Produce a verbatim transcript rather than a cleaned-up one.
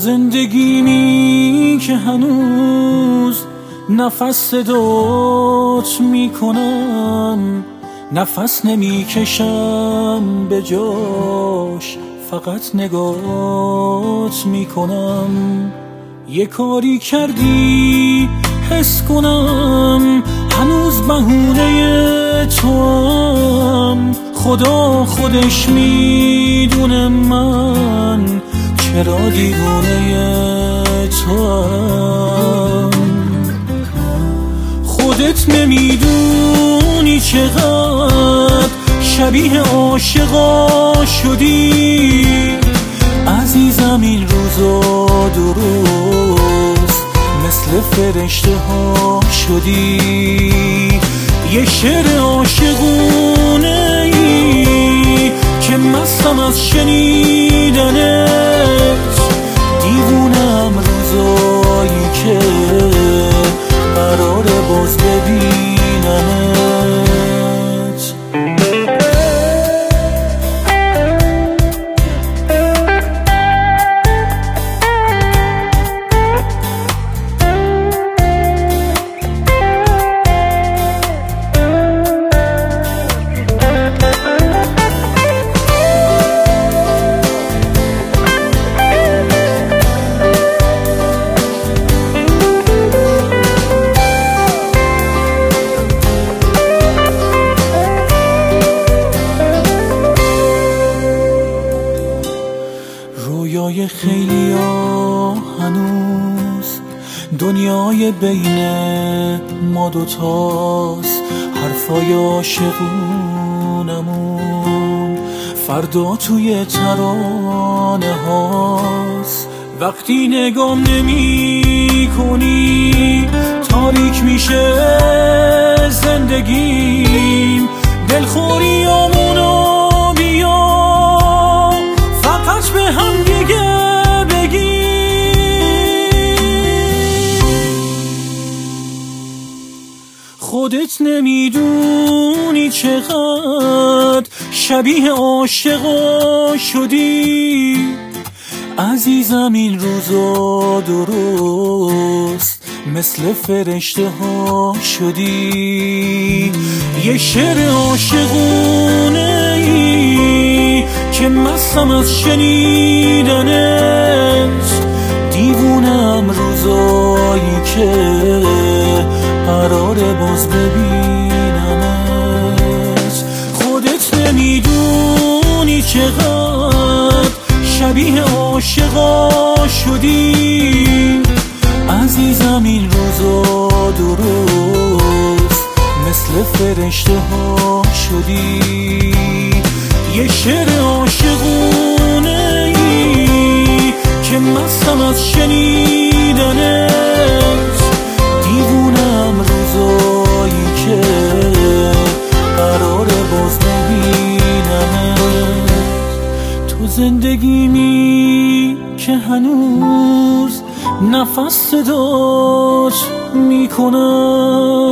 زندگیمی که هنوز نفس صدات میکنم، نفس نمیکشم به جاش، فقط نگات میکنم. یه کاری کردی حس کنم هنوز بهونه توام، خدا خودش میدونه من چرا دیوونه توام. خودت نمیدونی چقدر شبیه عاشقا شدی، عزیزم این روزا درست مثل فرشته ها شدی. یه شعر عاشقونه ای که مستم از شنیدنت، دیوونم روزایی که قراره باز ببینمت. رویای خیلی ها هنوز دنیای بین ما دوتاست، حرفای عاشقونمون فردا توی ترانه هاست. وقتی نگام نمی کنی تاریک میشه زندگیم، دلخوریامونو بیا فقط به هم دیگه بگی. خودت نمیدونی چقدر شبیه عاشقا شدی، عزیزم این روزا درست مثل فرشته ها شدی. یه شعر عاشقونه ای که مستم از شنیدنت، دیوونم روزایی که قراره باز ببینمت. خودت نمیدونی چقدر شبیه عاشقا شدی، عزیزم این روزا درست مثل فرشته ها شدی. یه شعر عاشقونه ای که مستم از شنیدنت، دیوونم روزایی که قراره باز ببینمت. تو زندگیمی که هنوز نفس صدات میکنم،